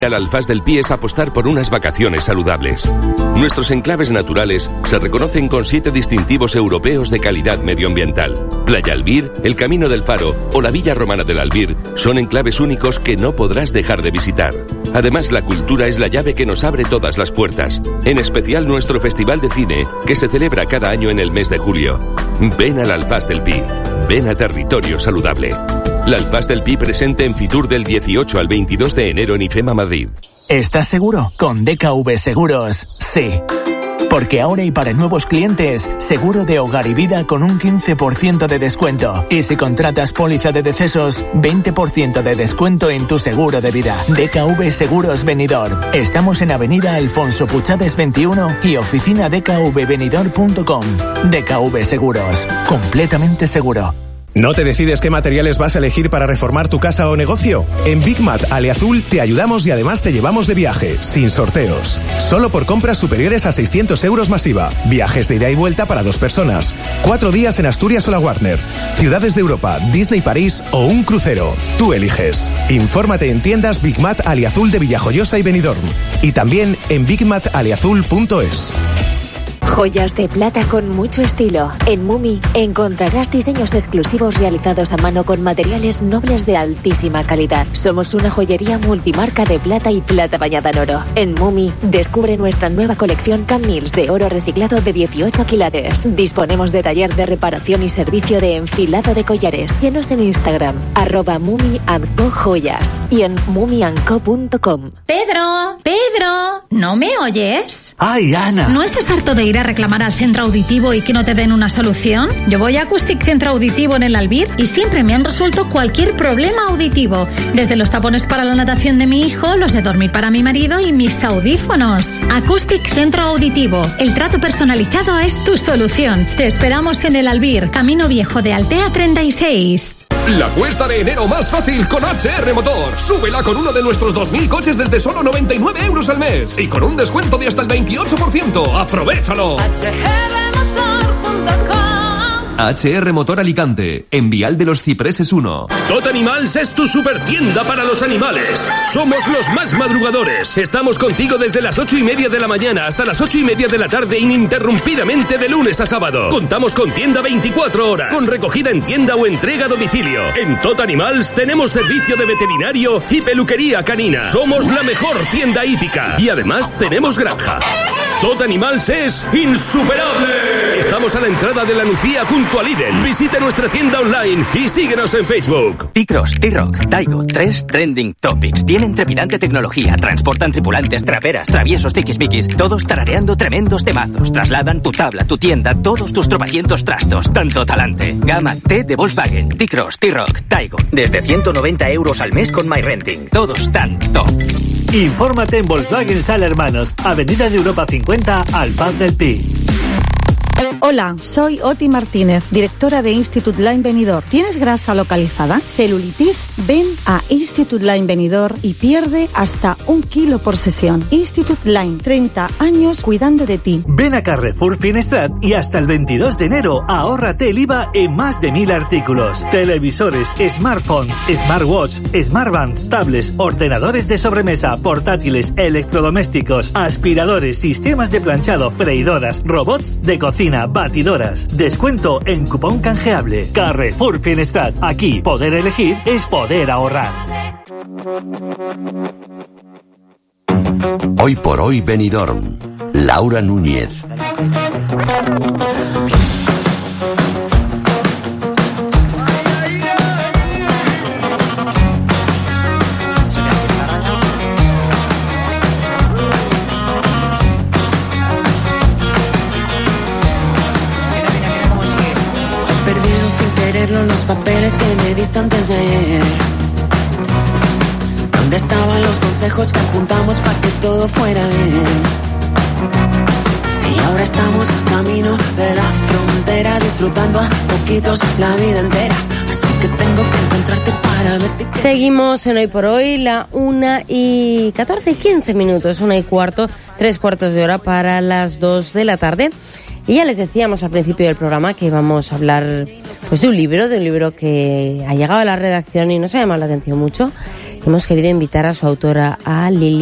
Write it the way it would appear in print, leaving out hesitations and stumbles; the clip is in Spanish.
Al Alfaz del Pi es apostar por unas vacaciones saludables. Nuestros enclaves naturales se reconocen con 7 distintivos europeos de calidad medioambiental. Playa Albir, el Camino del Faro o la Villa Romana del Albir son enclaves únicos que no podrás dejar de visitar. Además, la cultura es la llave que nos abre todas las puertas. En especial nuestro Festival de Cine, que se celebra cada año en el mes de julio. Ven al Alfaz del Pi. Ven a Territorio Saludable. La Alfaz del Pi presente en Fitur del 18 al 22 de enero en IFEMA Madrid. ¿Estás seguro? Con DKV Seguros, sí. Porque ahora y para nuevos clientes, seguro de hogar y vida con un 15% de descuento. Y si contratas póliza de decesos, 20% de descuento en tu seguro de vida. DKV Seguros Benidorm. Estamos en Avenida Alfonso Puchades 21 y oficina dkvbenidorm.com. DKV Seguros. Completamente seguro. ¿No te decides qué materiales vas a elegir para reformar tu casa o negocio? En Big Mat Aleazul te ayudamos y además te llevamos de viaje, sin sorteos. Solo por compras superiores a 600 euros masiva. Viajes de ida y vuelta para 2 personas. 4 días en Asturias o La Warner. Ciudades de Europa, Disney París o un crucero. Tú eliges. Infórmate en tiendas Big Mat Aleazul de Villajoyosa y Benidorm. Y también en bigmataleazul.es. Joyas de plata con mucho estilo. En Mumi encontrarás diseños exclusivos realizados a mano con materiales nobles de altísima calidad. Somos una joyería multimarca de plata y plata bañada en oro. En Mumi descubre nuestra nueva colección Camils de oro reciclado de 18 quilates. Disponemos de taller de reparación y servicio de enfilado de collares. Síguenos en Instagram @mumi&co-joyas y en mumiandco.com. Pedro, ¿no me oyes? ¡Ay, Ana! ¿No estás harto de ir a reclamar al centro auditivo y que no te den una solución? Yo voy a Acoustic Centro Auditivo en el Albir y siempre me han resuelto cualquier problema auditivo. Desde los tapones para la natación de mi hijo, los de dormir para mi marido y mis audífonos. Acoustic Centro Auditivo. El trato personalizado es tu solución. Te esperamos en el Albir, Camino Viejo de Altea 36. La cuesta de enero más fácil con HR Motor. Súbela con uno de nuestros 2000 coches desde solo 99 euros al mes y con un descuento de hasta el 28%. ¡Aprovechalo! HR Motor Alicante, en Vial de los Cipreses 1. Tot Animals es tu supertienda para los animales. Somos los más madrugadores. Estamos contigo desde las 8:30 de la mañana hasta las 8:30 de la tarde ininterrumpidamente de lunes a sábado. Contamos con tienda 24 horas, con recogida en tienda o entrega a domicilio. En Tot Animals tenemos servicio de veterinario y peluquería canina. Somos la mejor tienda hípica y además tenemos granja. Tot Animals es insuperable. Estamos a la entrada de la Nucía junto a Lidl. Visita nuestra tienda online y síguenos en Facebook. T-Cross, T-Rock, Taigo, 3 trending topics. Tienen trepidante tecnología, transportan tripulantes, traperas, traviesos, tiquismiquis, todos tarareando tremendos temazos. Trasladan tu tabla, tu tienda, todos tus tropecientos trastos. Tanto talante. Gama T de Volkswagen, T-Cross, T-Rock, Taigo. Desde 190 euros al mes con MyRenting. Todos tan top. Infórmate en Volkswagen Sala Hermanos, Avenida de Europa 50, Alfaz del Pi. Hola, soy Oti Martínez, directora de Institute Line Benidorm. ¿Tienes grasa localizada? ¿Celulitis? Ven a Institute Line Benidorm y pierde hasta 1 kilo por sesión. Institute Line, 30 años cuidando de ti. Ven a Carrefour Finestrat y hasta el 22 de enero ahórrate el IVA en más de 1000 artículos. Televisores, smartphones, smartwatch, smartbands, tablets, ordenadores de sobremesa, portátiles, electrodomésticos, aspiradores, sistemas de planchado, freidoras, robots de cocina, batidoras. Descuento en cupón canjeable. Carrefour Finestrat. Aquí poder elegir es poder ahorrar. Hoy por hoy Benidorm. Laura Núñez. Los papeles que me diste antes de ayer. ¿Dónde estaban los consejos que apuntamos para que todo fuera bien? Y ahora estamos camino de la frontera, disfrutando a poquitos la vida entera. Así que tengo que encontrarte para verte. Seguimos en Hoy por Hoy, la 1:14, 15 minutos, 1:15, 3/4 de hora para las 2 de la tarde. Y ya les decíamos al principio del programa que íbamos a hablar pues de un libro que ha llegado a la redacción y nos ha llamado la atención mucho, hemos querido invitar a su autora, a Lili